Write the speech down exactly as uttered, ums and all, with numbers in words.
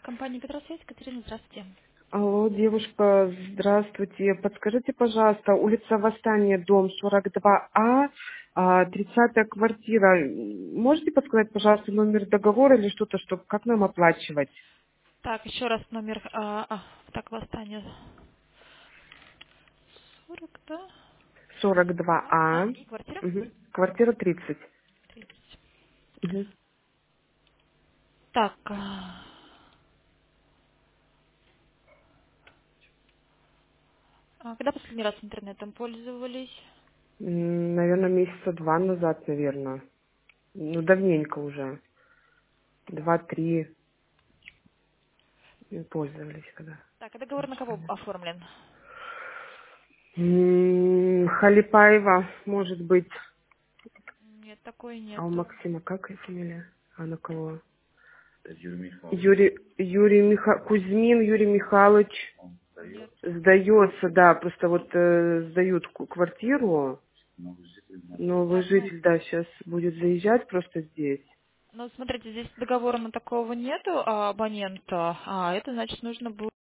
Компания «Петросвязь», Катерина, здравствуйте. Алло, девушка, здравствуйте. Подскажите, пожалуйста, улица Восстания, дом сорок два А, а, тридцатая квартира. Можете подсказать, пожалуйста, номер договора или что-то, чтобы как нам оплачивать? Так, еще раз номер, а, а, так, восстание сорок, да? сорок два А, А, а, и квартира мгм, квартира тридцать. тридцать. Мгм. Так, а, а когда последний раз интернетом пользовались? М, Наверное, месяца два назад, наверное. Ну, давненько уже. Два-три пользовались когда. Так, а договор на кого оформлен? М, Халипаева, может быть. Нет, такой А у нету. Максима как ее фамилия? А на кого? Юрий, Юрий Миха... Кузьмин Юрий Михайлович Нет. сдается, да, просто вот э, сдают ку- квартиру, новый Так, ну, житель, да, сейчас будет заезжать просто здесь. ну, смотрите, здесь договора на такого нету а, абонента, а это значит нужно будет